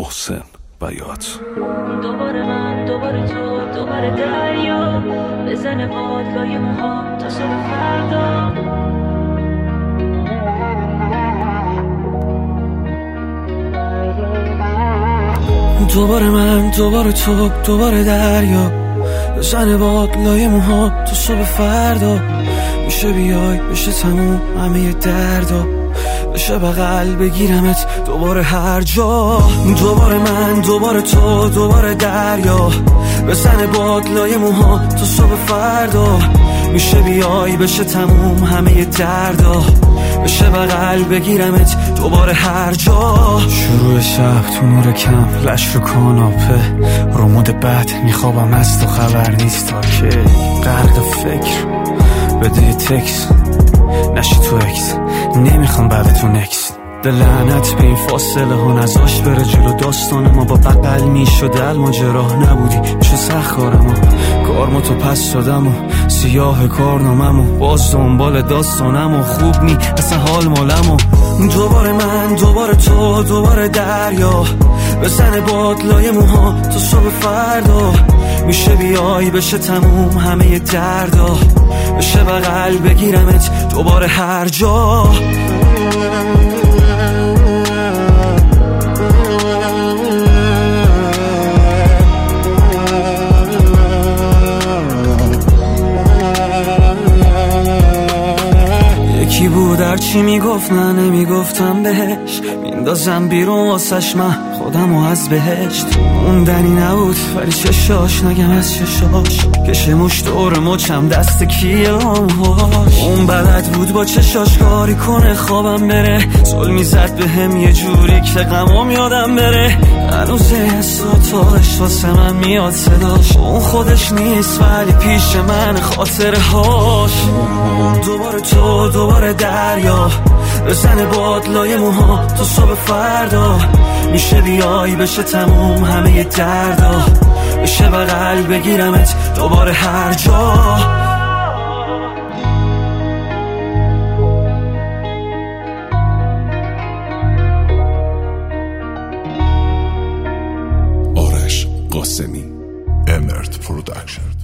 محسن بیات. دوباره من، دوباره تو، دوباره دریا بزنه باد لای موها تا صبح فردا. دوباره من، دوباره تو، دوباره دریا بزنه باد لای موها تا صبح فردا. میشه بیای بشه تموم همه دردا، بشه بغل بگیرمت دوباره هر جا. دوباره من، دوباره تو، دوباره دریا بزنه باد لای موها تا صبح فردا. میشه بیای بشه تموم همه دردا، بشه بغل بگیرمت دوباره هر جا. شروع شب تو نور کم لش رو کاناپه، رمود بد میخوابم از تو خبر نیست تا که غرق فکر بده یه تکس نشی تو اکس، نمیخوام بعد تو نکس. لعنت به این فاصله ها نزاش بره جلو داستان ما، با بقل میشده الماجرا نبودی میشه سخارم و کارمو تو پس شدم و سیاه کارنامم و باز دنبال داستانم و خوب نی اصلا حال مالم. و دوباره من، دوباره تو، دوباره دریا بزنه باد لای موها تا صبح فردا. میشه بیای بشه تموم همه دردا، بشه بغل بگیرمت دوباره هر جا. یکی بود هرچی میگفت نه نمیگفتم بهش، میندازم بیرون واسش من خودمو از بهشت. موندنی نبود ولی چشاش نگم از چشاش، کشه مش دور مچم دست کیه آنهاش. اون بلد بود با چشاش کاری کنه خوابم بره، ظلمی زد به هم یه جوری که غمام یادم بره. هنوز از اتاقش واسه من میاد صداش، اون خودش نیست ولی پیش من خاطره هاش. دوباره تو، دوباره دریا بزنه باد لای موها تا صبح فردا. میشه بیای بشه تموم همه دردا، بشه بغل بگیرمت دوباره هر جا. آرش قاسمی، امرت پرودکشن.